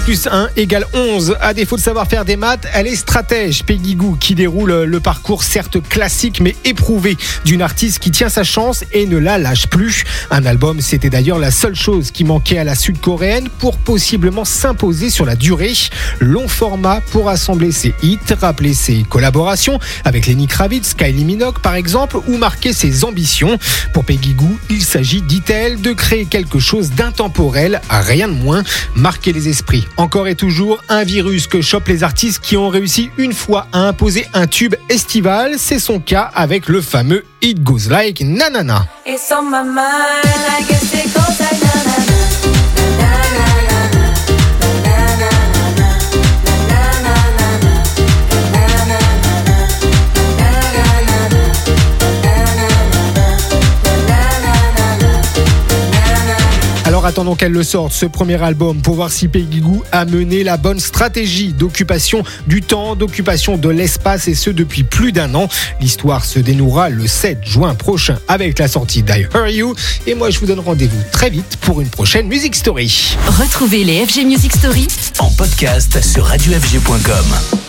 plus 1 égale 11. À défaut de savoir faire des maths, elle est stratège. Peggy Gou qui déroule le parcours certes classique mais éprouvé d'une artiste qui tient sa chance et ne la lâche plus. Un album, c'était d'ailleurs la seule chose qui manquait à la sud-coréenne pour possiblement s'imposer sur la durée. Long format pour assembler ses hits, rappeler ses collaborations avec Lenny Kravitz, Kylie Minogue par exemple, ou marquer ses ambitions. Pour Peggy Gou, il s'agit, dit-elle, de créer quelque chose d'intemporel, rien de moins, marquer les esprits. Encore et toujours, un virus que chopent les artistes qui ont réussi une fois à imposer un tube estival. C'est son cas avec le fameux It Goes Like Nanana. It's on my mind, I guess it goes like na-na-na. Alors attendons qu'elle le sorte, ce premier album, pour voir si Peggy Gou a mené la bonne stratégie d'occupation du temps, d'occupation de l'espace, et ce depuis plus d'un an. L'histoire se dénouera le 7 juin prochain avec la sortie d'I Hear You. Et moi je vous donne rendez-vous très vite pour une prochaine Music Story. Retrouvez les FG Music Story en podcast sur radiofg.com.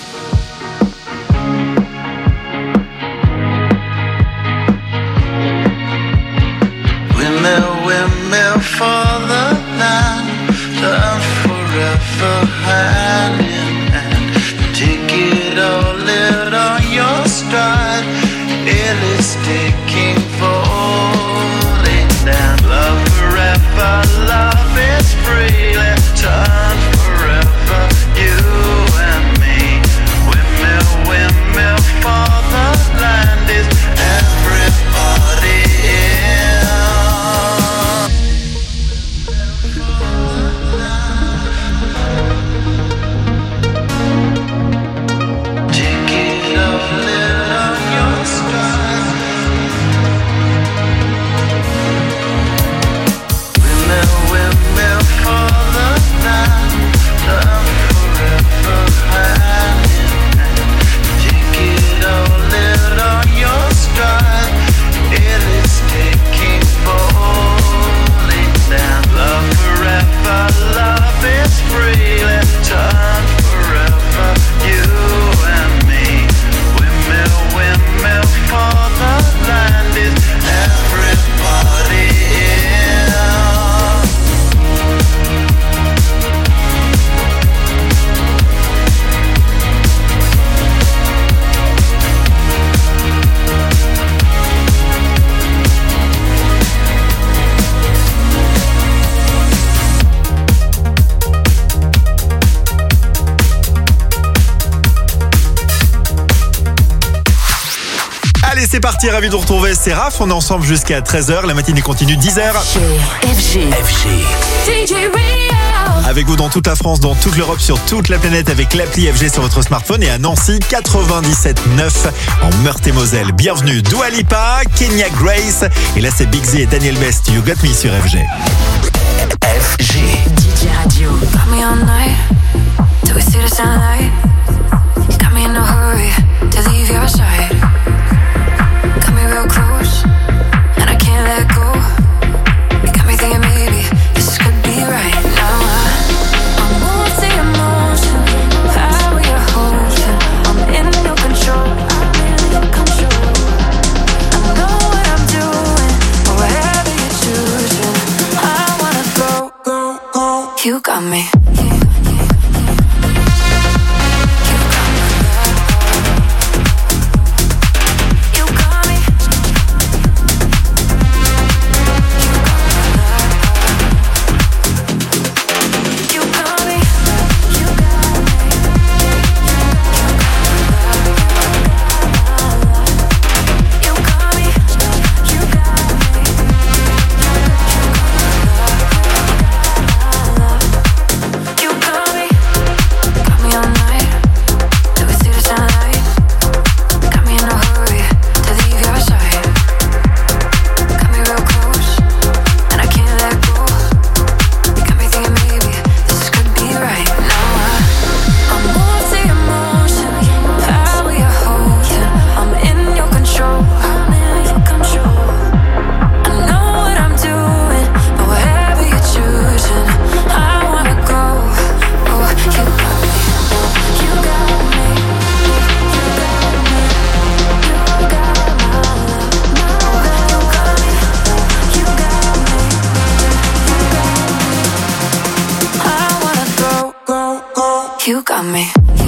Windmill for the land, turn forever hand in hand. Take it all, live on your stride. It is taking, falling down. Love forever, love is free. Let's turn forever, you and me. Windmill for the land. Is everybody in? C'est parti, ravi de vous retrouver, c'est Raph, on est ensemble jusqu'à 13h, la matinée continue 10h. FG. Avec vous dans toute la France, dans toute l'Europe, sur toute la planète avec l'appli FG sur votre smartphone et à Nancy 97.9 en Meurthe-et-Moselle. Bienvenue Dua Lipa, Kenya Grace et là c'est Big Z et Daniel Best, You Got Me sur FG. FG. DJ Radio. Got me all night, till we see the sunlight. Got me in a hurry to leave your side. Got me real close, and I can't let go. You got me thinking maybe this could be right now. I'm moved to your motion, how you're holding. I'm in your control, I'm in your control. I know what I'm doing, or whatever you're choosing. I wanna go. You got me. You You got me.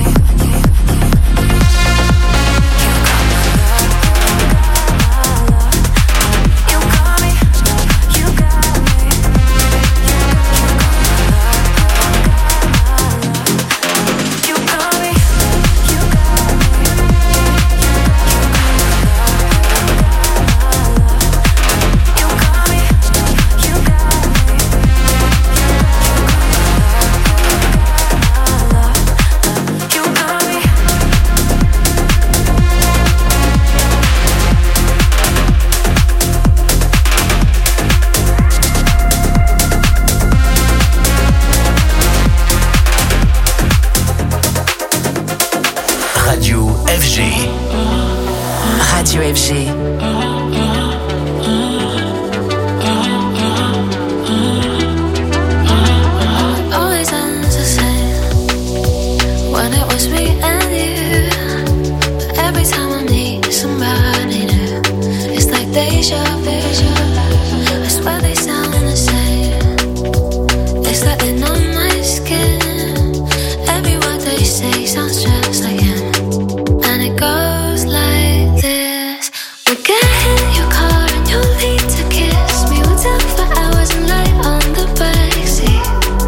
Radio FG. Always ends the same when it was me and you. But every time I meet somebody new, it's like deja vu. I swear they sound the same. It's like they know my skin. Every word they say sounds just like him. And it goes like this. We'll get in your car and you'll need to kiss me. We'll talk for hours and lie on the backseat.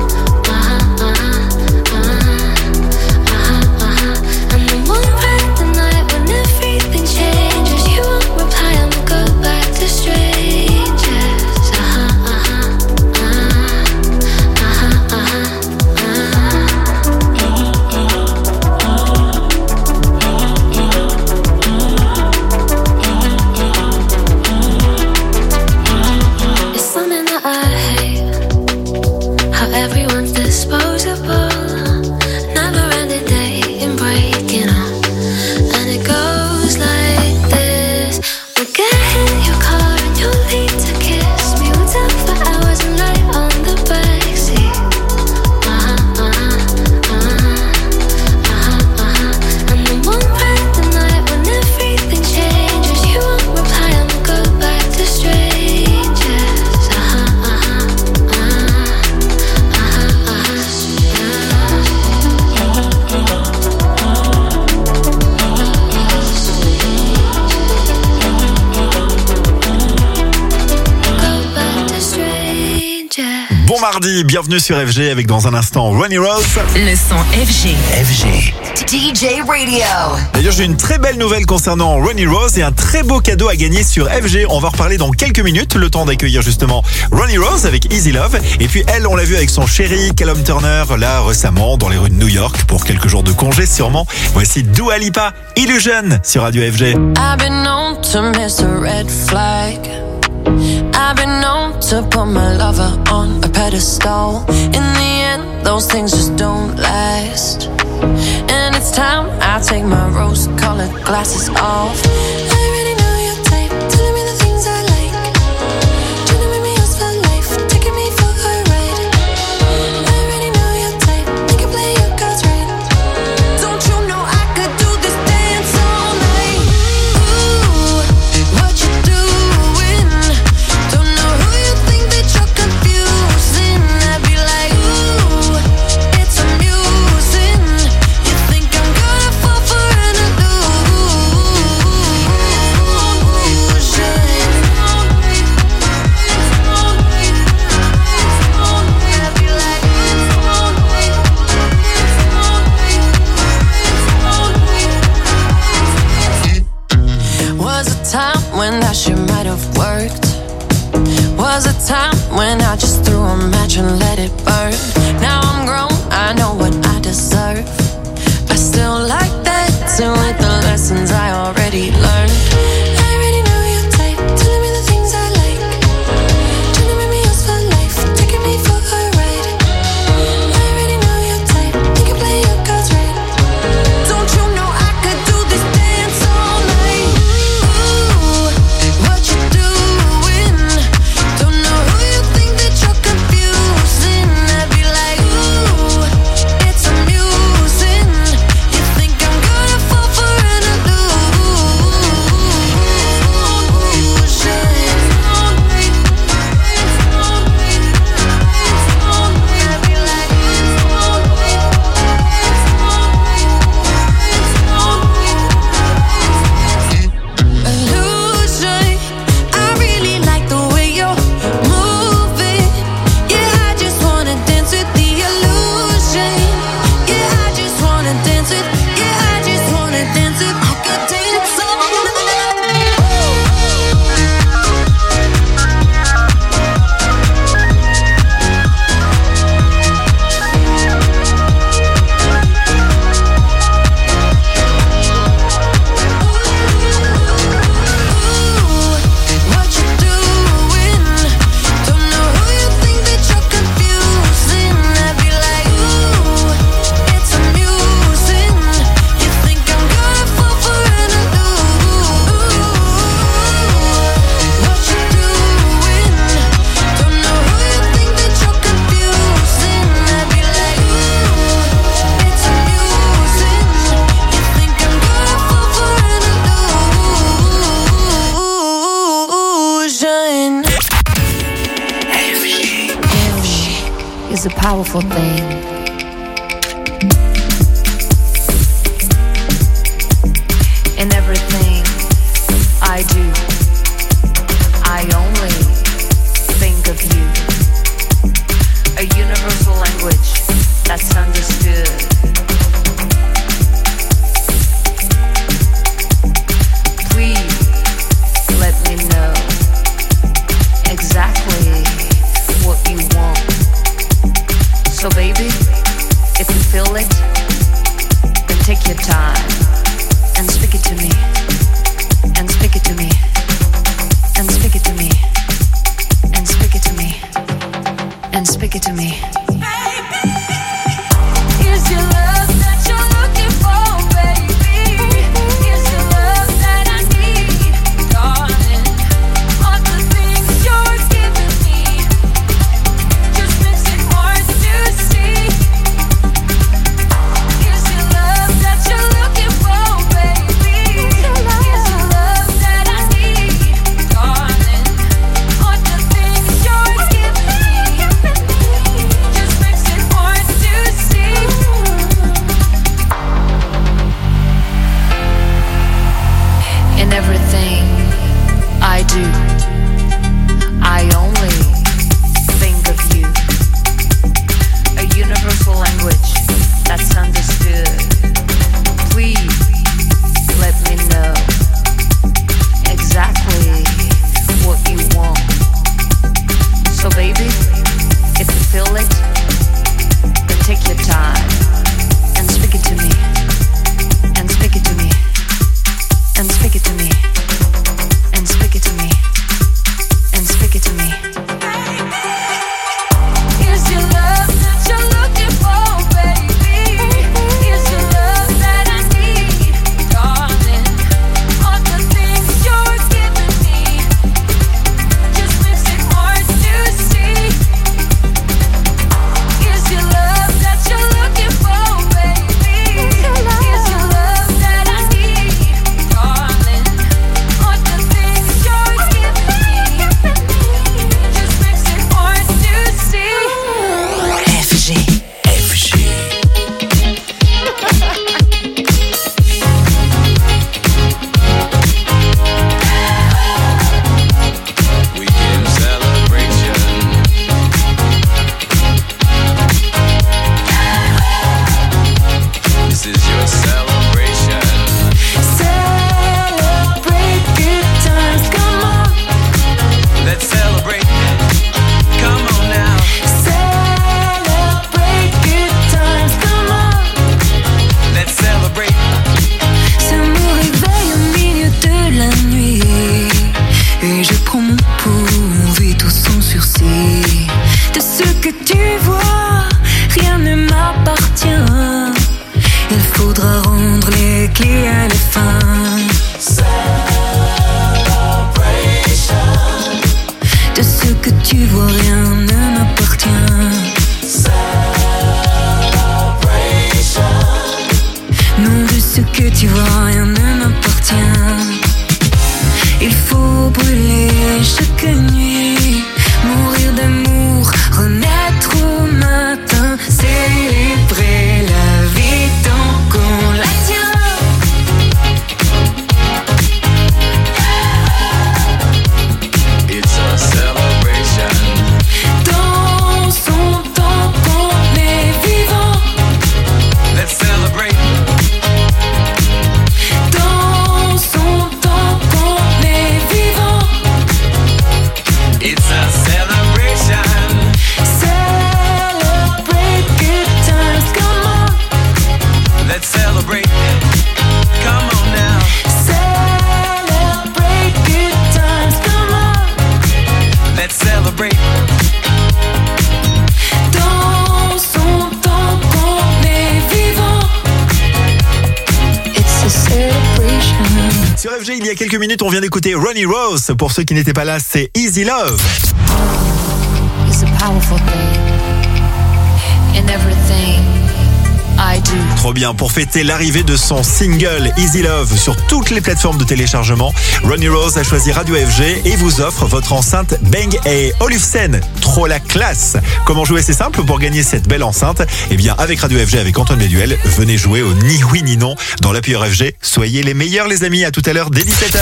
And then one bright the night when everything changes, you won't reply and we'll go back to strangers. It's something that I hate, how everyone's disposable. Never ending dating, breaking up. And it goes like this. We'll get in your car and you'll need to kiss me. We'll talk for hours and lie on the backseat. And then one bright the night when everything changes, you won't reply and we'll go back to strangers. Go back to strangers. Bon mardi, bienvenue sur FG avec dans un instant Ronnie Rose. Le son FG. FG. DJ Radio. D'ailleurs, j'ai une très belle nouvelle concernant Ronnie Rose et un très beau cadeau à gagner sur FG. On va en reparler dans quelques minutes, le temps d'accueillir justement Ronnie Rose avec Easy Love. Et puis elle, on l'a vu avec son chéri Callum Turner, là récemment dans les rues de New York pour quelques jours de congé sûrement. Voici Dua Lipa, Illusion sur Radio FG. I've been known to miss a red flag. I've been known to put my lover on a pedestal. In the end, those things just don't last. And it's time I take my rose-colored glasses off. I already know your type, telling me the things I like. Trying to make me yours for life, taking me for a ride. I already know your type, you can play your cards right. Don't you know I could do this dance all night? Ooh, what you doing? Don't know who you think that you're confusing. I'd be like, ooh, it's amusing. You think I'm gonna fall for an illusion? I'd be like, was a time when that shit might have worked. Was a time when I just threw a match and let it burn. Now I'm grown, I know what I deserve. I still like that, dancing with the lessons I already learned. I already know your type, telling me the things I like. Trying to make me yours for life, taking me for a ride. I already know your type, you can play your cards right. Don't you know I could do this dance all night? Ooh, what you doing? Don't know who you think that you're confusing. I'd be like, ooh, it's amusing. You think I'm gonna fall for an illusion? a powerful thing. In everything I do, I only think of you. A universal language that's understood. Please let me know exactly what you want. So baby, if you feel it, then take your time and speak it to me. And speak it to me. And speak it to me. And speak it to me. And speak it to me. Is your love that you're looking for, baby? Is your love that I need, darling? All the things you're giving me just makes it hard to see. Is your love that you're looking for, baby? Is your love that I need, darling? All the things you're giving me just makes it hard to see. In everything I do, I only think of you. A universal language that's understood. Please let me know exactly what you want. So baby, if you feel it, then take your time and speak it to me. And speak it to me. And speak it to me. And speak it to me. And speak it to me. Is your love that you're looking for, baby? Is your love that I need, darling? All the things you're giving me just makes it hard to see. Is your love that you're looking for, baby? Is your love that I need, darling? All the things you're giving me just makes it hard to see. FG. Weekend celebration. This is your celebration. Celebrate good times, come on. Let's celebrate. Come on now. Celebrate good times, come on. Let's celebrate. Ça me réveille au milieu de la nuit et je prends mon pouls, vis tout sans sursis. De ce que tu vois, rien ne m'appartient. Il faudra rendre les clés à la fin. De ce que tu vois, rien ne m'appartient. Non, de ce que tu vois, rien ne m'appartient. Il faut brûler chaque nuit, mourir d'amour, renaître au matin, célébrer la vie tant qu'on la tient. It's a celebration. Dansons tant qu'on est vivant. Let's celebrate. Dansons tant qu'on est vivant. It's a celebration. Celebrate good times, come on. Let's celebrate. Come on now. Celebrate good times, come on. Let's celebrate. Dansons tant qu'on est vivant. It's a celebration. Sur FG, il y a quelques minutes, on vient d'écouter Ronnie Rose. Pour ceux qui n'étaient pas là, c'est Easy Love. It's a powerful thing. In everything I do, Trop bien. Pour fêter l'arrivée de son single Easy Love sur toutes les plateformes de téléchargement, Ronnie Rose a choisi Radio FG et vous offre votre enceinte Bang & Olufsen. Trop la classe. Comment jouer? C'est simple pour gagner cette belle enceinte. Eh bien, avec Radio FG, avec Antoine Méduel, venez jouer au ni oui ni non dans l'appli FG. Soyez les meilleurs, les amis. À tout à l'heure dès 17h.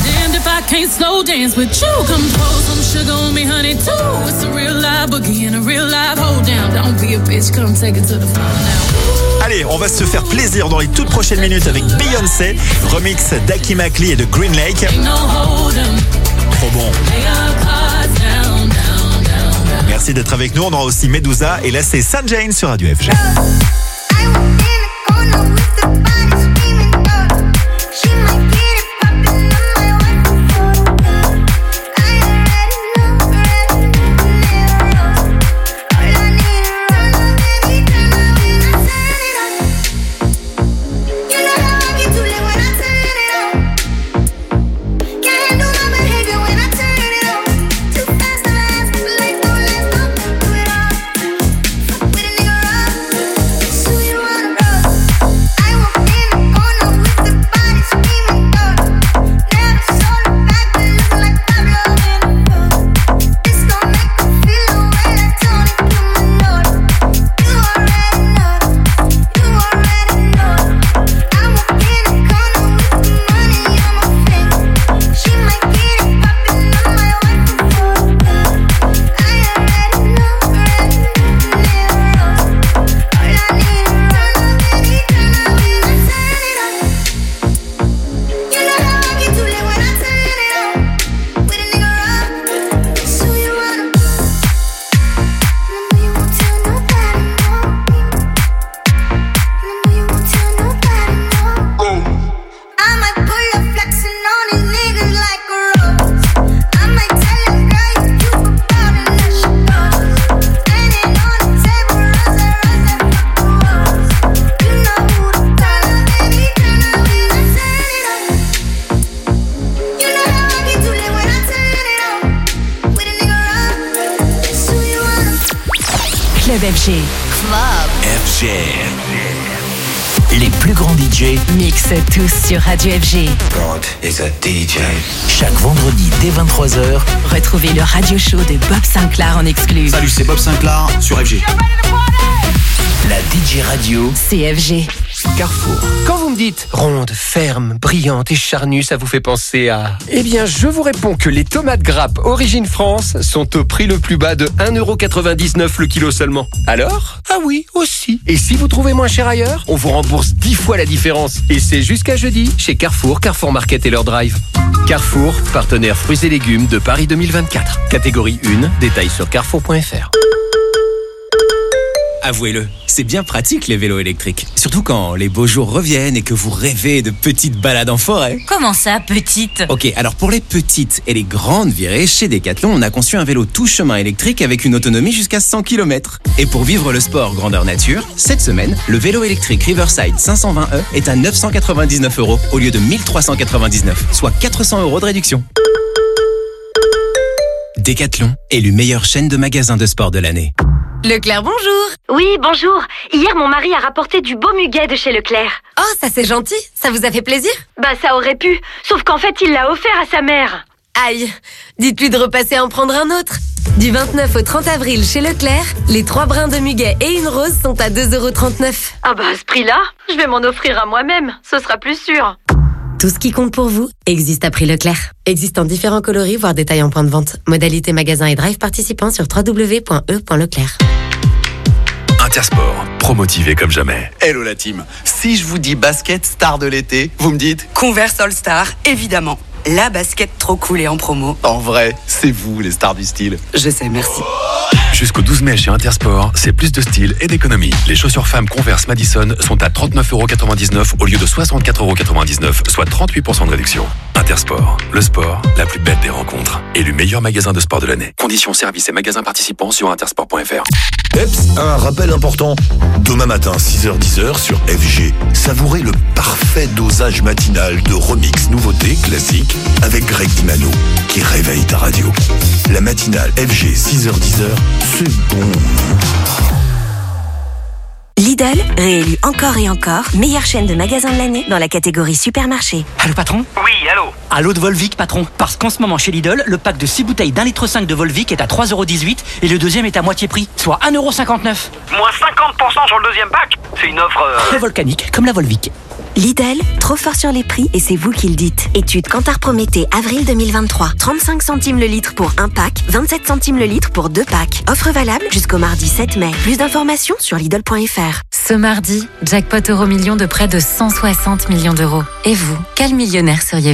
Allez, on va se faire plaisir dans les toutes prochaines minutes avec Beyoncé, remix d'Aki Makli et de Green Lake. Trop bon. Merci d'être avec nous. On aura aussi Medusa et là c'est Saint Jane sur Radio FG. Club FG. FG. Les plus grands DJ Mixent tous sur Radio FG. God is a DJ. Chaque vendredi dès 23h. Retrouvez le radio show de Bob Sinclair en exclu. Salut, c'est Bob Sinclair sur FG. La DJ radio CFG. Carrefour. Quand vous me dites ronde, ferme, brillante et charnue, ça vous fait penser à... Eh bien, je vous réponds que les tomates grappes Origine France sont au prix le plus bas de 1,99€ le kilo seulement. Alors? Ah oui, aussi. Et si vous trouvez moins cher ailleurs, on vous rembourse 10 fois la différence. Et c'est jusqu'à jeudi chez Carrefour, Carrefour Market et leur drive. Carrefour, partenaire fruits et légumes de Paris 2024. Catégorie 1, détails sur carrefour.fr. Avouez-le, c'est bien pratique les vélos électriques. Surtout quand les beaux jours reviennent et que vous rêvez de petites balades en forêt. Comment ça, petite? Ok, alors pour les petites et les grandes virées, chez Decathlon, on a conçu un vélo tout chemin électrique avec une autonomie jusqu'à 100 km. Et pour vivre le sport grandeur nature, cette semaine, le vélo électrique Riverside 520e est à 999€ au lieu de 1399, soit 400€ de réduction. Decathlon, élu meilleure chaîne de magasins de sport de l'année. Leclerc, bonjour. Oui, bonjour. Hier, mon mari a rapporté du beau muguet de chez Leclerc. Oh, ça c'est gentil. Ça vous a fait plaisir? Bah, ça aurait pu. Sauf qu'en fait, il l'a offert à sa mère. Aïe. Dites-lui de repasser en prendre un autre. Du 29 au 30 avril chez Leclerc, les 3 brins de muguet et une rose sont à 2,39€. Ah bah, à ce prix-là, je vais m'en offrir à moi-même. Ce sera plus sûr. Tout ce qui compte pour vous existe à prix Leclerc. Existe en différents coloris, voire détails en point de vente. Modalité magasin et drive participants sur www.e.leclerc. Intersport, promotivé comme jamais. Hello la team. Si je vous dis basket star de l'été, vous me dites Converse All Star, évidemment. La basket trop cool et en promo. En vrai, c'est vous les stars du style. Je sais, merci. Jusqu'au 12 mai chez Intersport, c'est plus de style et d'économie. Les chaussures femmes Converse Madison sont à 39,99€ au lieu de 64,99€, soit 38% de réduction. Intersport, le sport, la plus belle des rencontres. Élu meilleur magasin de sport de l'année. Conditions, services et magasins participants sur intersport.fr. Eps, un rappel important. Demain matin, 6h-10h sur FG, savourez le parfait dosage matinal de remix nouveautés classiques avec Greg Dimano, qui réveille ta radio. La matinale FG 6h-10h, c'est bon. Lidl, réélu encore et encore, meilleure chaîne de magasins de l'année dans la catégorie supermarché. Allô patron ? Oui, allô. Allô de Volvic patron. Parce qu'en ce moment chez Lidl, le pack de 6 bouteilles d'1,5 litre de Volvic est à 3,18€ et le deuxième est à moitié prix, soit 1,59€. Moins 50% sur le deuxième pack. C'est une offre... Très volcanique, comme la Volvic. Lidl, trop fort sur les prix et c'est vous qui le dites. Étude Kantar Prométhée, avril 2023. 35 centimes le litre pour un pack, 27 centimes le litre pour 2 packs. Offre valable jusqu'au mardi 7 mai. Plus d'informations sur Lidl.fr. Ce mardi, jackpot euro-million de près de 160 millions d'euros. Et vous, quel millionnaire seriez-vous ?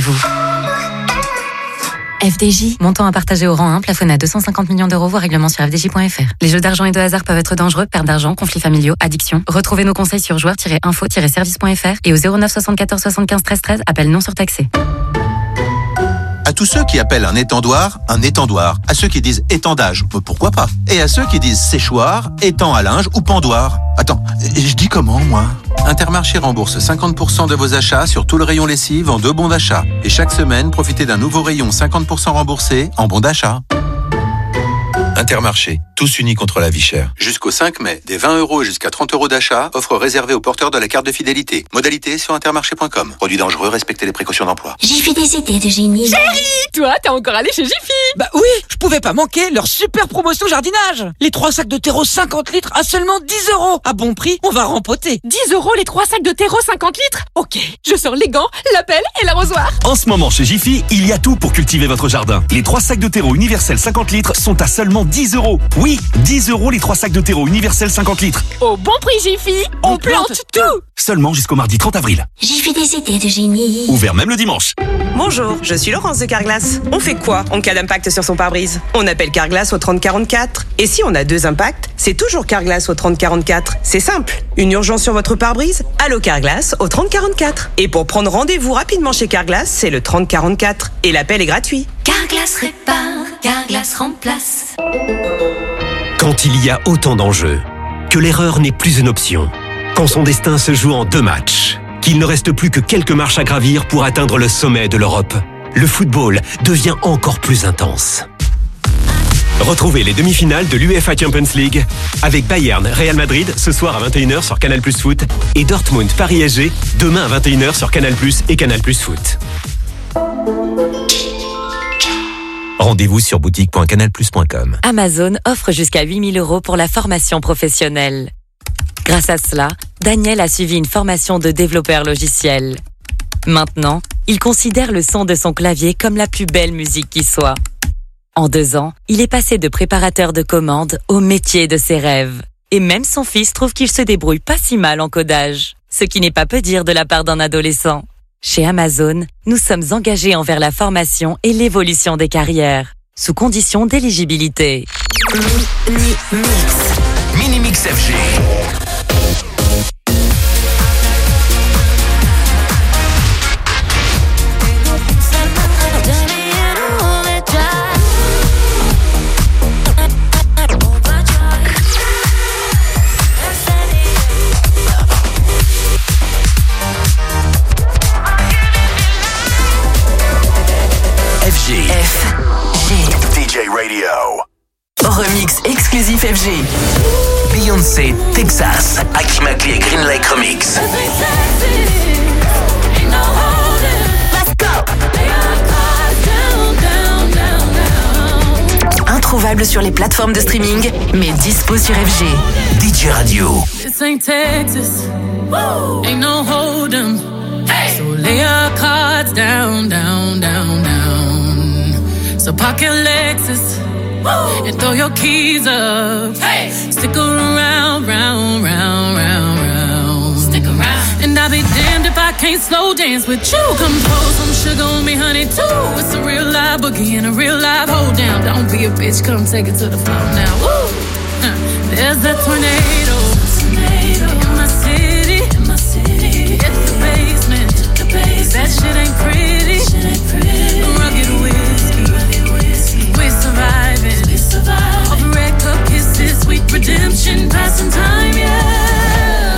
FDJ, montant à partager au rang 1, plafonné à 250 millions d'euros, voire règlement sur fdj.fr. Les jeux d'argent et de hasard peuvent être dangereux, perte d'argent, conflits familiaux, addiction. Retrouvez nos conseils sur joueurs-info-service.fr et au 09 74 75 13 13, appel non surtaxé. À tous ceux qui appellent un étendoir. À ceux qui disent étendage, pourquoi pas. Et à ceux qui disent séchoir, étang à linge ou pendoir. Attends, je dis comment, moi ? Intermarché rembourse 50% de vos achats sur tout le rayon lessive en 2 bons d'achat. Et chaque semaine, profitez d'un nouveau rayon 50% remboursé en bons d'achat. Intermarché, tous unis contre la vie chère. Jusqu'au 5 mai, des 20 € et jusqu'à 30 € d'achat, offre réservée aux porteurs de la carte de fidélité. Modalité sur intermarché.com. Produit dangereux, respectez les précautions d'emploi. Jiffy des idées de génie. Chérie, toi, t'es encore allé chez Jiffy? Bah oui, je pouvais pas manquer leur super promotion jardinage. Les 3 sacs de terreau 50 litres à seulement 10 €. À bon prix, on va rempoter. 10 € les 3 sacs de terreau 50 litres? Ok, je sors les gants, la pelle et l'arrosoir. En ce moment chez Jiffy, il y a tout pour cultiver votre jardin. Les 3 sacs de terreau universel 50 litres sont à seulement 10 €. Oui, 10 € les 3 sacs de terreau universel 50 litres. Au bon prix Jiffy, on plante tout. Seulement jusqu'au mardi 30 avril. Jiffy des idées de génie. Ouvert même le dimanche. Bonjour, je suis Laurence de Carglass. On fait quoi en cas d'impact sur son pare-brise? On appelle Carglass au 3044. Et si on a 2 impacts, c'est toujours Carglass au 3044. C'est simple. Une urgence sur votre pare-brise? Allô Carglass au 3044. Et pour prendre rendez-vous rapidement chez Carglass, c'est le 3044. Et l'appel est gratuit. Carglass répare, Carglass remplace. Quand il y a autant d'enjeux, que l'erreur n'est plus une option, quand son destin se joue en 2 matchs, qu'il ne reste plus que quelques marches à gravir pour atteindre le sommet de l'Europe, le football devient encore plus intense. Retrouvez les demi-finales de l'UEFA Champions League avec Bayern Real Madrid ce soir à 21h sur Canal+ Foot et Dortmund Paris SG demain à 21h sur Canal+ et Canal+ Foot. Rendez-vous sur boutique.canalplus.com. Amazon offre jusqu'à 8 000 € pour la formation professionnelle. Grâce à cela, Daniel a suivi une formation de développeur logiciel. Maintenant, il considère le son de son clavier comme la plus belle musique qui soit. En 2 ans, il est passé de préparateur de commandes au métier de ses rêves. Et même son fils trouve qu'il se débrouille pas si mal en codage. Ce qui n'est pas peu dire de la part d'un adolescent. Chez Amazon, nous sommes engagés envers la formation et l'évolution des carrières, sous condition d'éligibilité. Mini-Mix FG. DJ Radio. Remix exclusif FG. Beyoncé, Texas. Akimakli et Green Lake Remix. Introuvable sur les plateformes de streaming, mais dispo sur FG. DJ Radio. This ain't Texas. Ain't no hold 'em. So lay your cards down, down, down, down. So park your Lexus and throw your keys up. Stick around, round, round, round, round. Stick around. And I'll be damned if I can't slow dance with you. Come pour some sugar on me, honey, too. It's a real live boogie and a real live hold down. Don't be a bitch, come take it to the floor now. Woo! There's a tornado. In my city. Hit the basement. That shit ain't pretty. Rugged whiskey. We're surviving. Off red cup kisses, sweet redemption, passing time, yeah.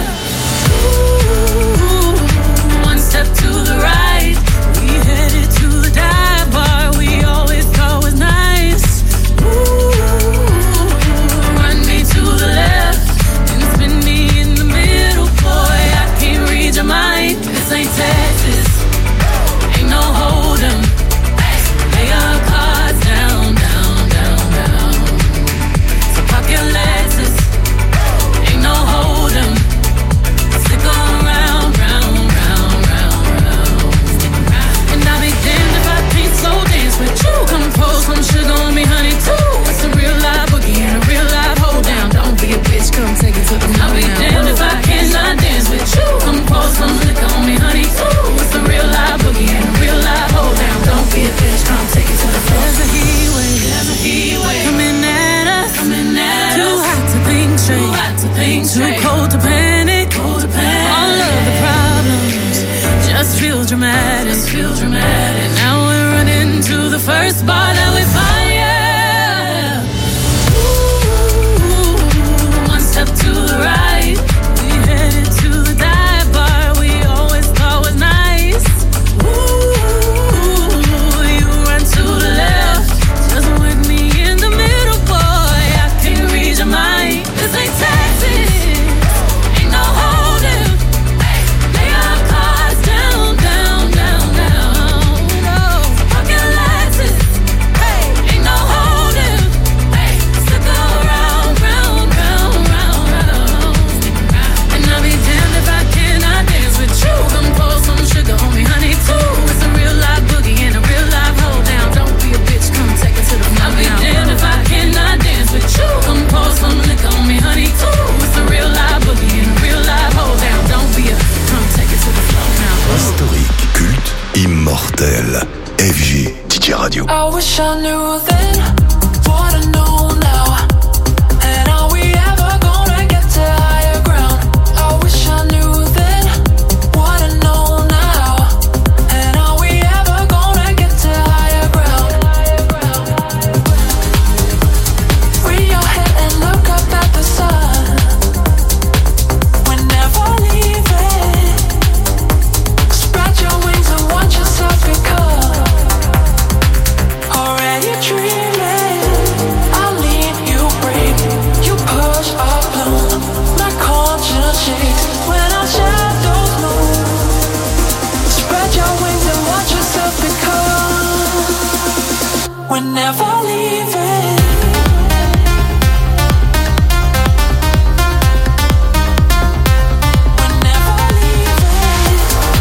Ooh, one step to the right, we headed to the dive bar we always thought was nice. Ooh, run me to the left, Let's feel dramatic. Let's feel dramatic. And now we're running to the first bar that we find. Yeah. Ooh, one step to the right. We headed to the dive bar we always thought was nice. Ooh, you run to the left, just with me in the middle, boy. I can't read your mind. This ain't Texas. Ain't no holding. Lay our cards down, down, down, down. No, fucking Lexus. Ain't no holding. Stick around, round, round, round, round. And I'll be damned if I cannot dance with you. Come pour some sugar on me, honey, too. It's a real live boogie and a real live hold down. Don't be a bitch, come take it to the floor. I'll be damned if I cannot dance with you. Come pour some liquor on me, honey, too. It's a real live boogie and a real live hold down. Don't be a, come take it to the floor now. Historique, culte, immortel. FG, DJ Radio. I wish I knew then what I know now. And are we ever gonna get to higher ground? I wish I knew then what I know now. And are we ever gonna get to higher ground? Free your head and look up at the sun. We're never leaving. Spread your wings and watch yourself become already dreaming. I'll lead you, breathe. You push, I bloom. My conscience shakes when our shadows move. Spread your wings and watch yourself become. We're never leaving. We're never leaving.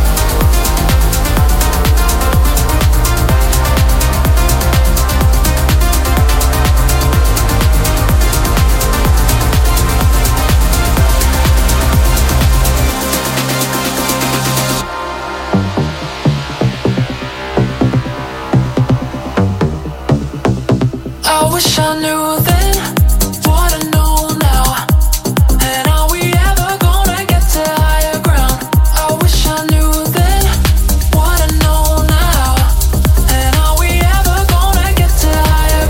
I wish I knew then what I know now. And are we ever gonna get to higher ground? I wish I knew then what I know now. And are we ever gonna get to higher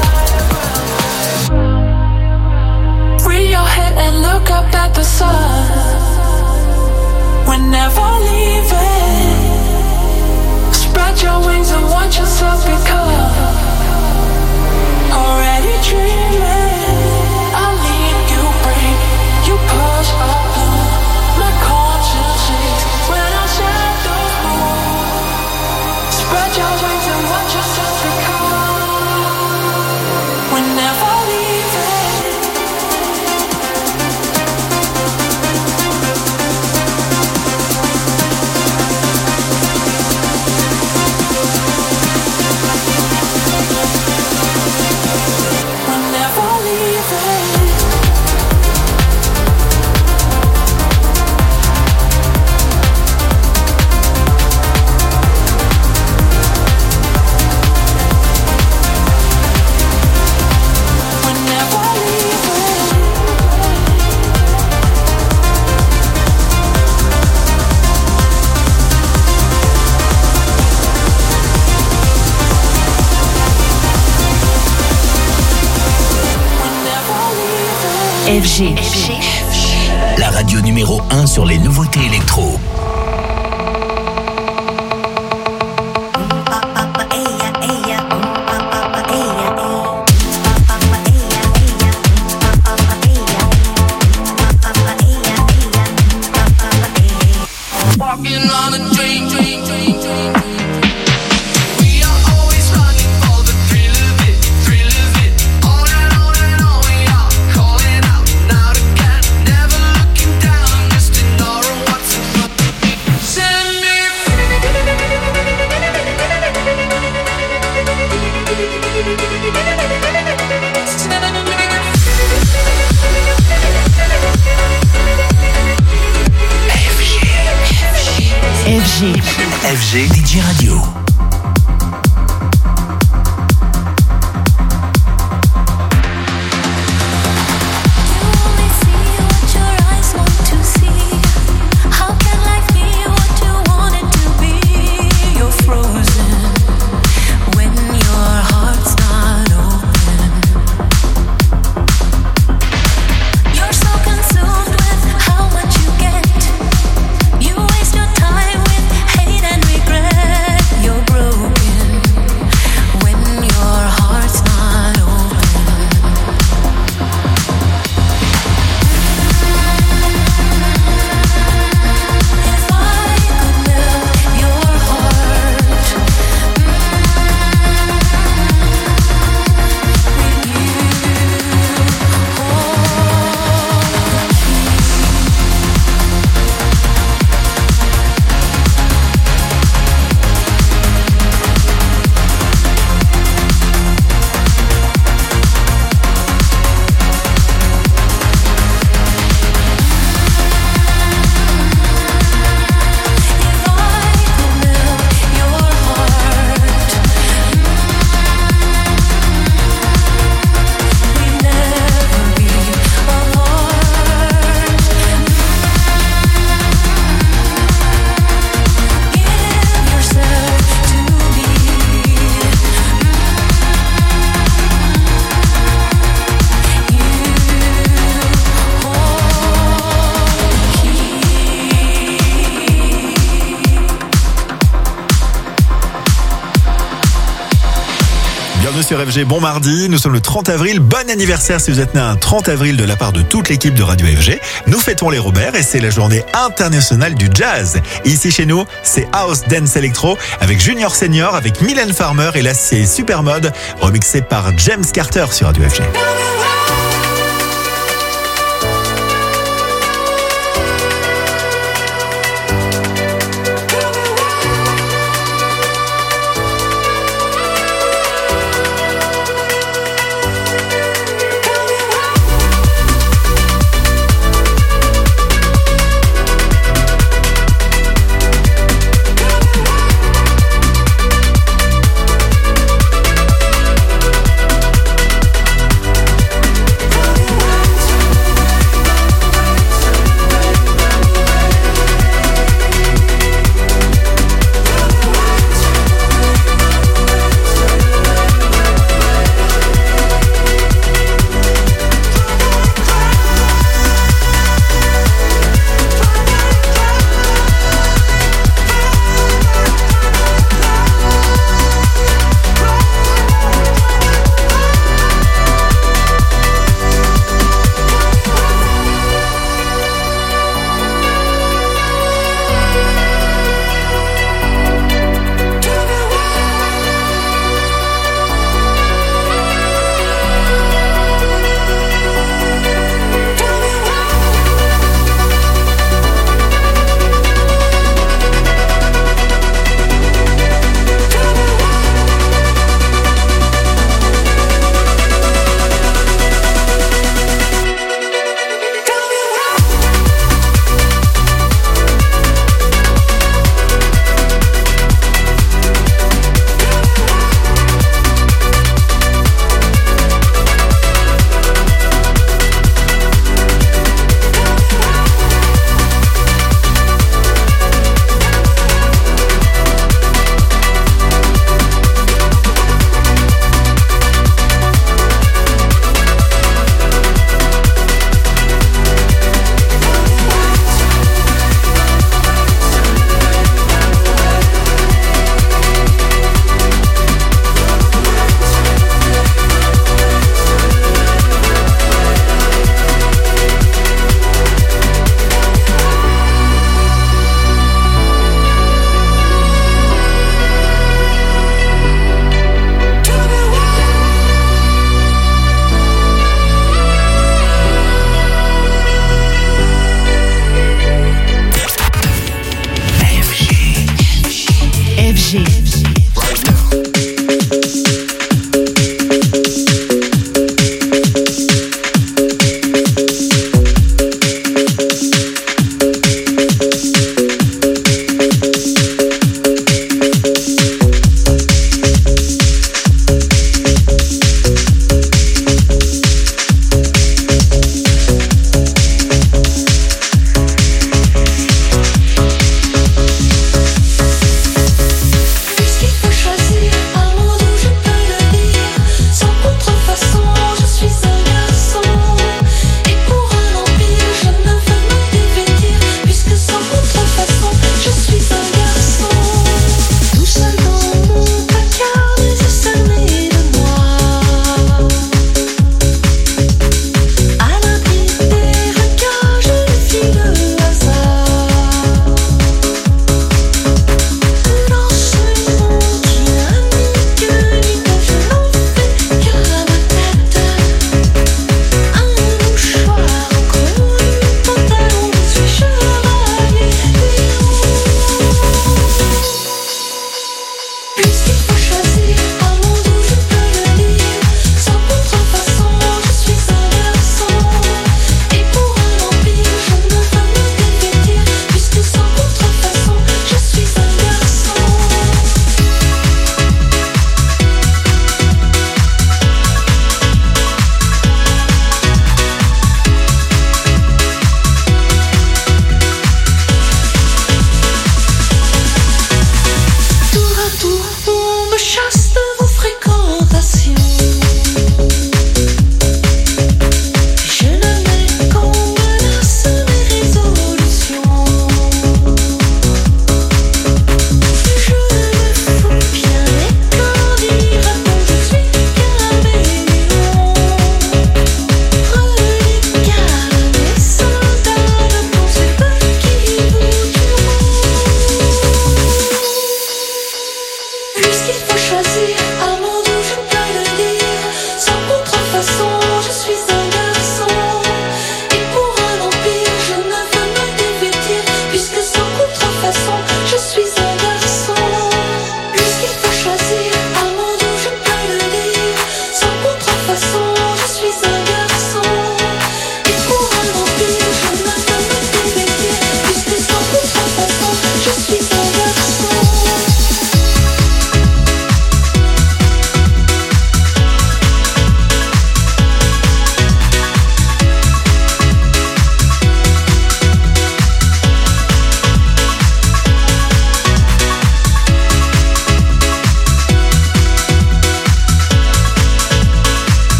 ground? Free your head and look up at the sun. We're never leaving. Spread your wings and watch yourself become already dreaming. I'll lead you, breathe. You push, I bloom. My conscience shakes when our shadows move. Spread your wings and watch yourself become. We're never leaving. We're never leaving. We're never leaving. FG. La radio numéro 1 sur les nouveautés électro. Walking on a dream, dream, dream, dream. We are always running for the thrill of it, thrill of it. On and on we are calling out now to get, never looking down, just ignoring what's in front of me. Send me FG DJ Radio. How can life be what you want it to sur FG, bon mardi, nous sommes le 30 avril, bon anniversaire si vous êtes né un 30 avril de la part de toute l'équipe de Radio FG. Nous fêtons les Robert et c'est la journée internationale du jazz. Ici chez nous, c'est House Dance Electro avec Junior Senior, avec Mylène Farmer et là c'est Supermode, remixé par James Carter sur Radio FG.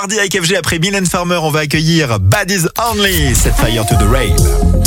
mardi avec FG après Mylène Farmer, on va accueillir Bad Is Only, Set Fire to the Rain.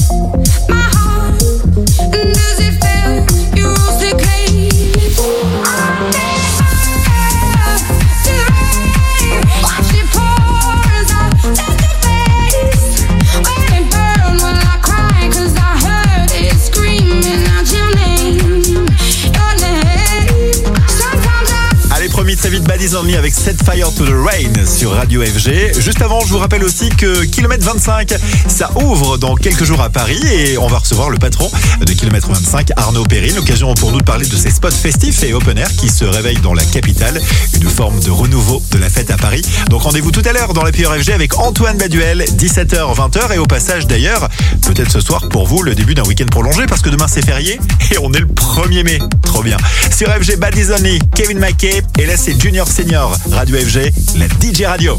Très vite, Bad Is Only avec Set Fire to the Rain sur Radio FG. Juste avant, je vous rappelle aussi que Kilomètre 25, ça ouvre dans quelques jours à Paris et on va recevoir le patron de Kilomètre 25, Arnaud Perry. L'occasion pour nous de parler de ces spots festifs et open air qui se réveillent dans la capitale. Une forme de renouveau de la fête à Paris. Donc rendez-vous tout à l'heure dans la Pure FG avec Antoine Baduel, 17h, 20h. Et au passage d'ailleurs, peut-être ce soir pour vous, le début d'un week-end prolongé parce que demain c'est férié et on est le 1er mai. Trop bien. Sur FG, Bad Is Only, Kevin McKay. Et là, c'est Junior Senior, Radio FG, la DJ Radio.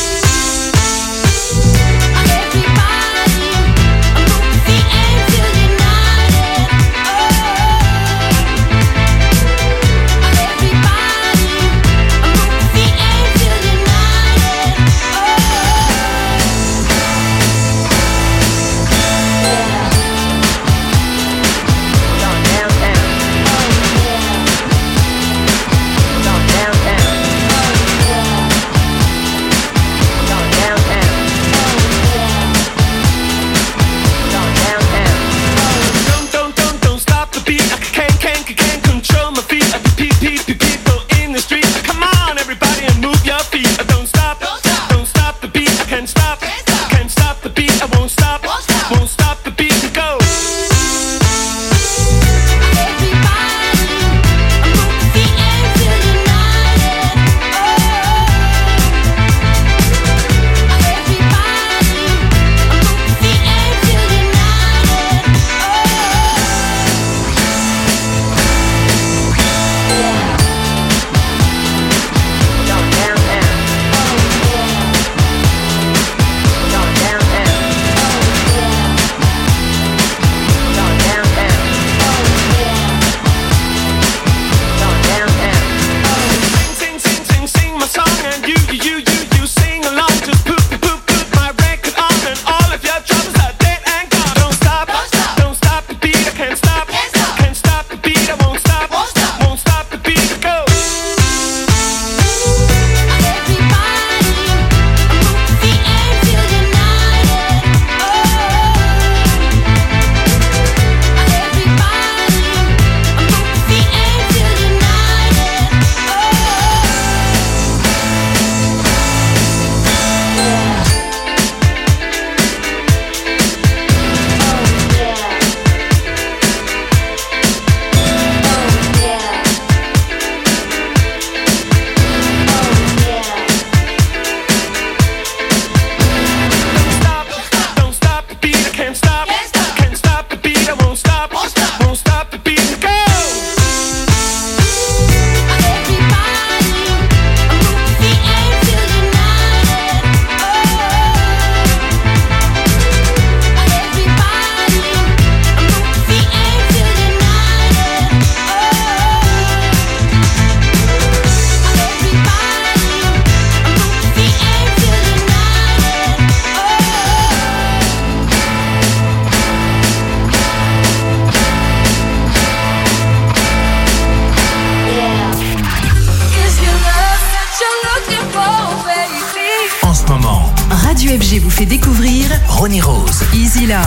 FG vous fait découvrir Ronnie Rose, Easy Love.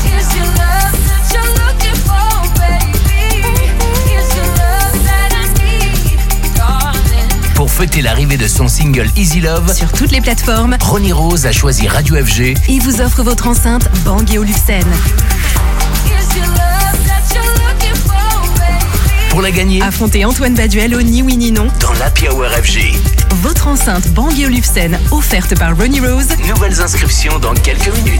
Pour fêter l'arrivée de son single Easy Love, sur toutes les plateformes, Ronnie Rose a choisi Radio FG et vous offre votre enceinte Bang & Olufsen. Pour la gagner, affrontez Antoine Baduel au Ni Oui Ni Non dans l'Happy Hour FG. Votre enceinte Bang & Olufsen offerte par Ronnie Rose. Nouvelles inscriptions dans quelques minutes.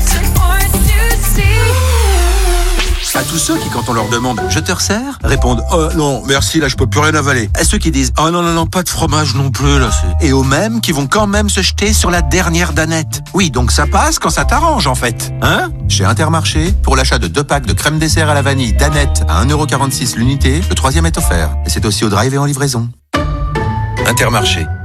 À tous ceux qui, quand on leur demande « Je te resserre ?» répondent « Oh non, merci, là je peux plus rien avaler ». À ceux qui disent « Oh non, pas de fromage non plus là ». Et aux mêmes qui vont quand même se jeter sur la dernière danette. Oui, donc ça passe quand ça t'arrange en fait. Hein ? Chez Intermarché, pour l'achat de 2 packs de crème dessert à la vanille danette à 1,46€ l'unité, le 3e est offert. Et c'est aussi au drive et en livraison. Intermarché, tout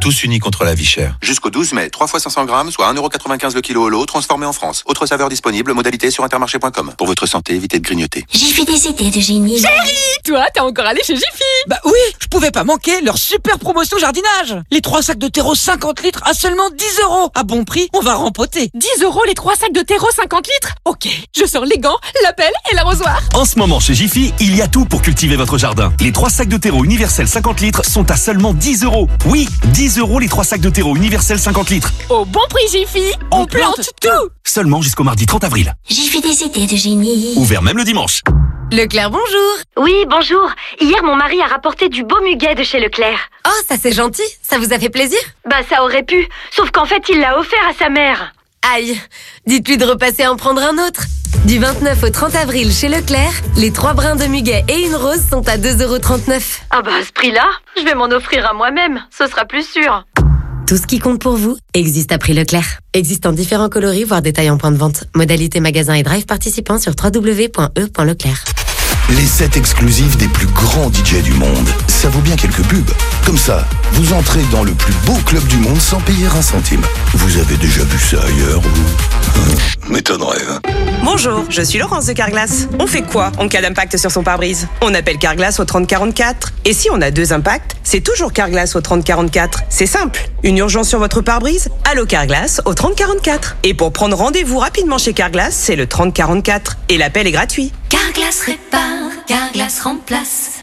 tous unis contre la vie chère. Jusqu'au 12 mai, 3 fois 500 grammes, soit 1,95€ le kilo au lot, transformé en France. Autre saveur disponible, modalité sur intermarché.com. Pour votre santé, évitez de grignoter. Jiffy des idées de génie. Chérie, toi, t'es encore allé chez Jiffy? Bah oui, je pouvais pas manquer leur super promotion jardinage. Les 3 sacs de terreau 50 litres à seulement 10€. À bon prix, on va rempoter. 10€ les 3 sacs de terreau 50 litres? Ok, je sors les gants, la pelle et l'arrosoir. En ce moment, chez Jiffy, il y a tout pour cultiver votre jardin. Les 3 sacs de terreau universel 50 litres sont à seulement 10€. Oui, 10€ les 3 sacs de terreau universel 50 litres. Au bon prix Jiffy, on plante tout. Seulement jusqu'au mardi 30 avril. Jiffy des idées de génie. Ouvert même le dimanche. Leclerc, bonjour. Oui, bonjour. Hier, mon mari a rapporté du beau muguet de chez Leclerc. Oh, ça c'est gentil. Ça vous a fait plaisir? Bah, ça aurait pu. Sauf qu'en fait, il l'a offert à sa mère. Aïe. Dites-lui de repasser en prendre un autre. Du 29 au 30 avril chez Leclerc, les 3 brins de muguet et une rose sont à 2,39€. Ah bah, à ce prix-là, je vais m'en offrir à moi-même. Ce sera plus sûr. Tout ce qui compte pour vous existe à prix Leclerc. Existe en différents coloris, voire détails en point de vente. Modalité magasin et drive participants sur www.e.leclerc. Les sets exclusifs des plus grands DJ du monde. Ça vaut bien quelques pubs. Comme ça, vous entrez dans le plus beau club du monde sans payer un centime. Vous avez déjà vu ça ailleurs, vous? M'étonnerait, hein. Bonjour, je suis Laurence de Carglass. On fait quoi en cas d'impact sur son pare-brise? On appelle Carglass au 3044. Et si on a 2 impacts, c'est toujours Carglass au 3044. C'est simple. Une urgence sur votre pare-brise? Allô Carglass au 3044. Et pour prendre rendez-vous rapidement chez Carglass, c'est le 3044. Et l'appel est gratuit. Carglass répare, Carglass remplace.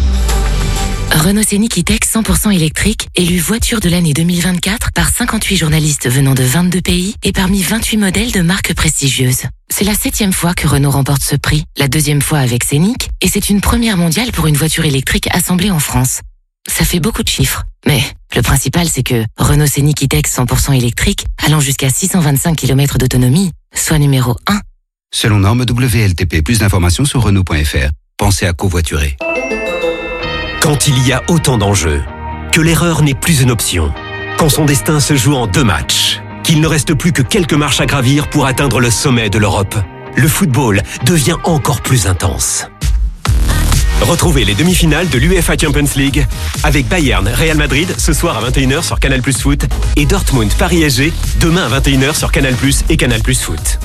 Renault Scénic E-Tech 100% électrique, élu voiture de l'année 2024 par 58 journalistes venant de 22 pays et parmi 28 modèles de marques prestigieuses. C'est la 7e fois que Renault remporte ce prix, la 2e fois avec Scénic, et c'est une première mondiale pour une voiture électrique assemblée en France. Ça fait beaucoup de chiffres, mais le principal c'est que Renault Scénic E-Tech 100% électrique, allant jusqu'à 625 km d'autonomie, soit numéro 1. Selon norme WLTP, plus d'informations sur Renault.fr. Pensez à covoiturer. Quand il y a autant d'enjeux, que l'erreur n'est plus une option, quand son destin se joue en 2 matchs, qu'il ne reste plus que quelques marches à gravir pour atteindre le sommet de l'Europe, le football devient encore plus intense. Retrouvez les demi-finales de l'UEFA Champions League avec Bayern Real Madrid ce soir à 21h sur Canal+ Foot et Dortmund Paris SG demain à 21h sur Canal+ et Canal+ Foot.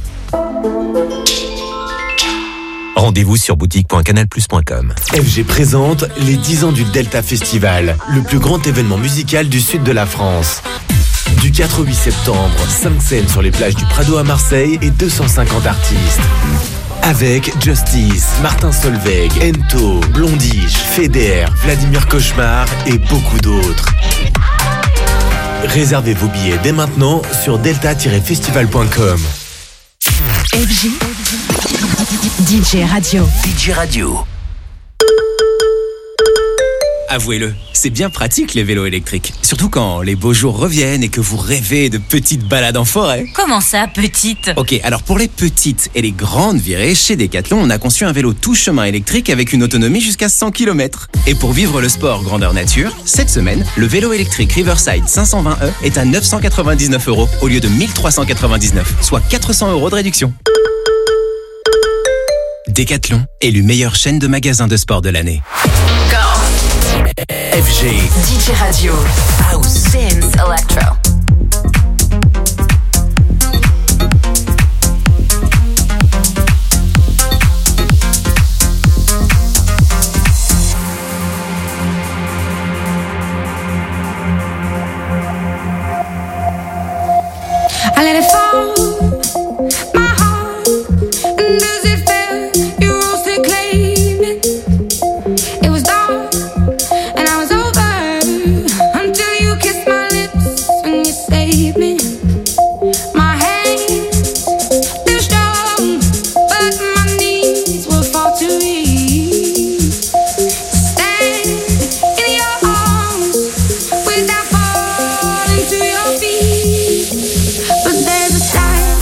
Rendez-vous sur boutique.canalplus.com. FG présente les 10 ans du Delta Festival, le plus grand événement musical du sud de la France. Du 4 au 8 septembre, 5 scènes sur les plages du Prado à Marseille et 250 artistes. Avec Justice, Martin Solveig, Ento, Blondish, Feder, Vladimir Cauchemar et beaucoup d'autres. Réservez vos billets dès maintenant sur delta-festival.com. FG DJ Radio. DJ Radio. Avouez-le, c'est bien pratique les vélos électriques. Surtout quand les beaux jours reviennent et que vous rêvez de petites balades en forêt. Comment ça, petite? Ok, alors pour les petites et les grandes virées, chez Decathlon, on a conçu un vélo tout chemin électrique avec une autonomie jusqu'à 100 km. Et pour vivre le sport grandeur nature, cette semaine, le vélo électrique Riverside 520e est à 999€ au lieu de 1399, soit 400€ de réduction. Decathlon, élu meilleure chaîne de magasins de sport de l'année. FG DJ Radio. House Dance Electro. I let it fall, my heart, and as it fell, you rose to claim it. It was dark, and I was over, until you kissed my lips and you saved me. My hands, they're strong, but my knees will fall too weak. Stand in your arms, without falling to your feet. But there's a side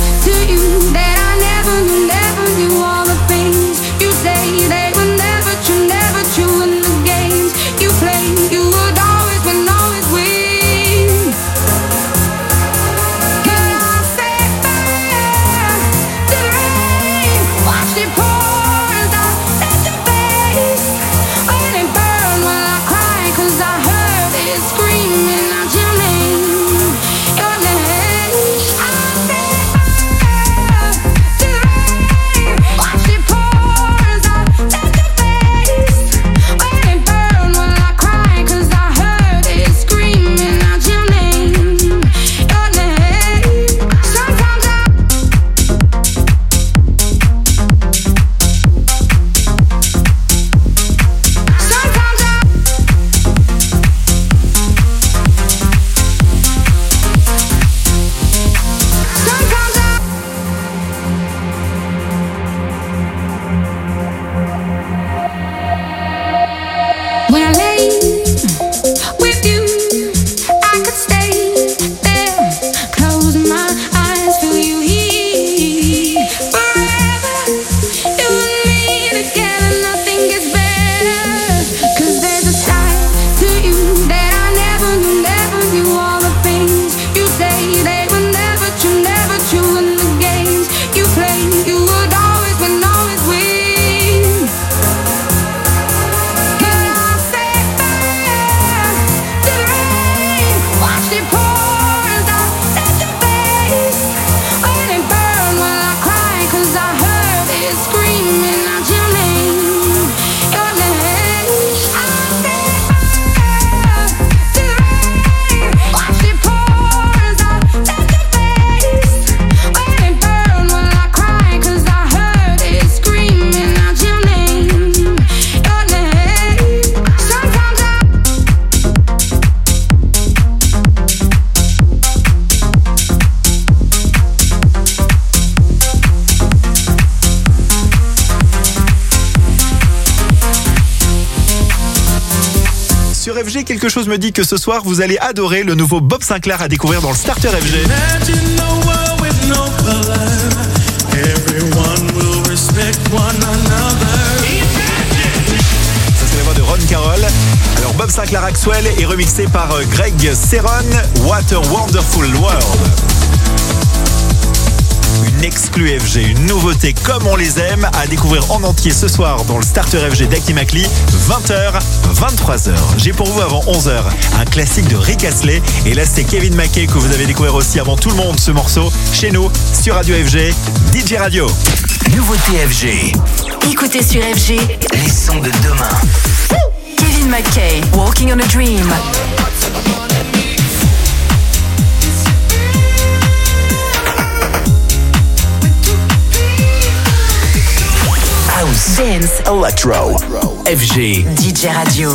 FG, quelque chose me dit que ce soir, vous allez adorer le nouveau Bob Sinclar à découvrir dans le Starter FG. Ça, c'est la voix de Ron Carroll. Alors, Bob Sinclar Axwell est remixé par Greg Serron, What a Wonderful World. Une exclue FG, une nouveauté comme on les aime, à découvrir en entier ce soir dans le Starter FG d'Aki Makli, 20h, 23h. J'ai pour vous avant 11h un classique de Rick Astley. Et là, c'est Kevin Mackey que vous avez découvert aussi avant tout le monde ce morceau chez nous sur Radio FG, DJ Radio. Nouveauté FG. Écoutez sur FG Les sons de demain. Kevin Mackey, Walking on a Dream. House, Dance, Electro, FG, DJ Radio.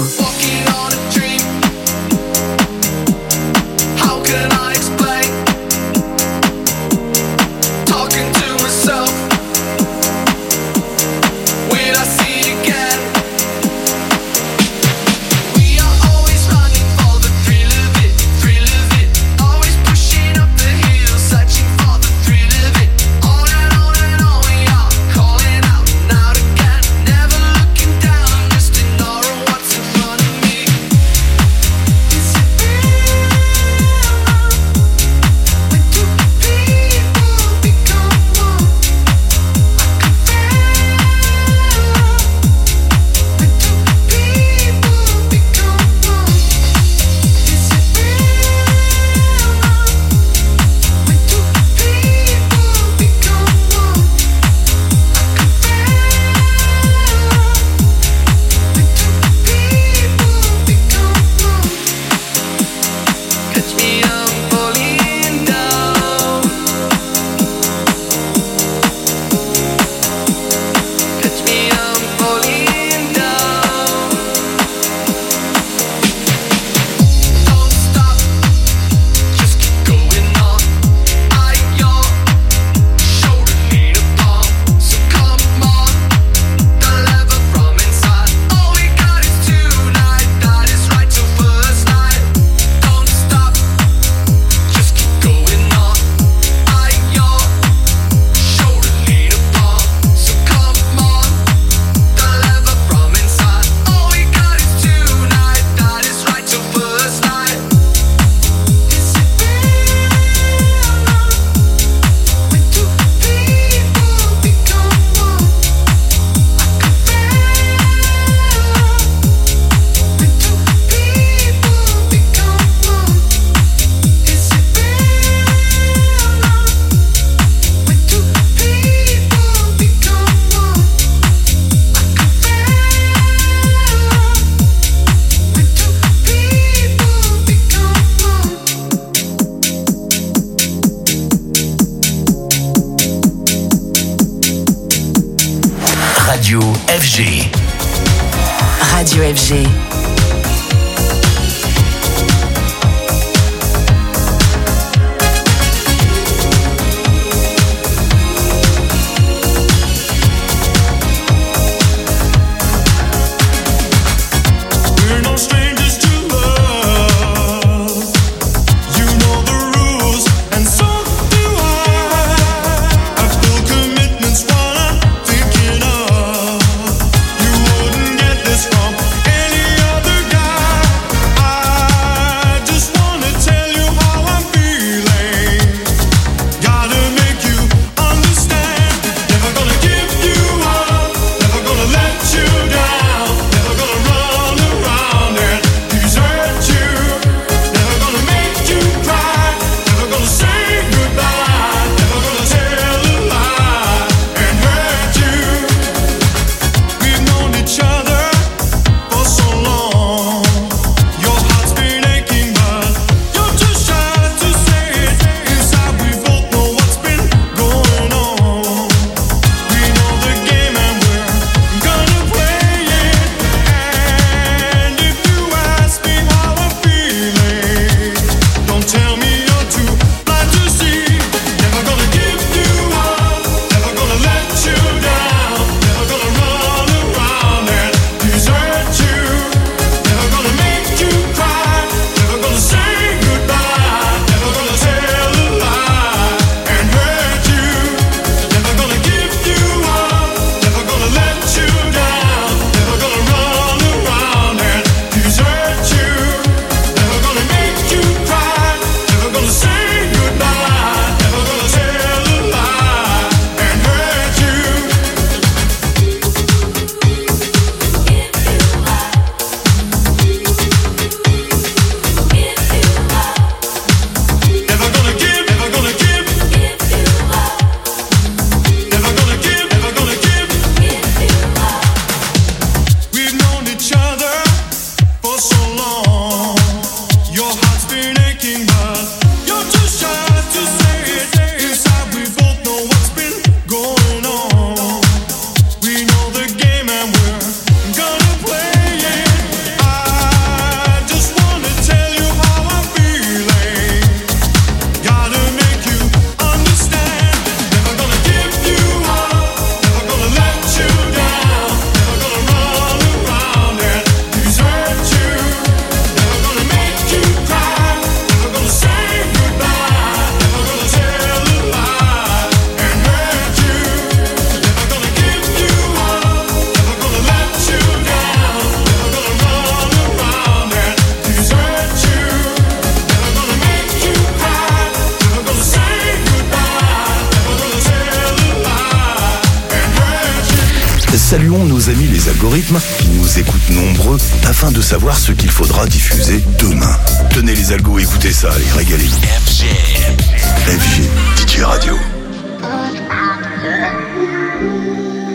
Saluons nos amis les algorithmes qui nous écoutent nombreux afin de savoir ce qu'il faudra diffuser demain. Tenez les algos, écoutez ça, allez, régalez. FG DJ Radio.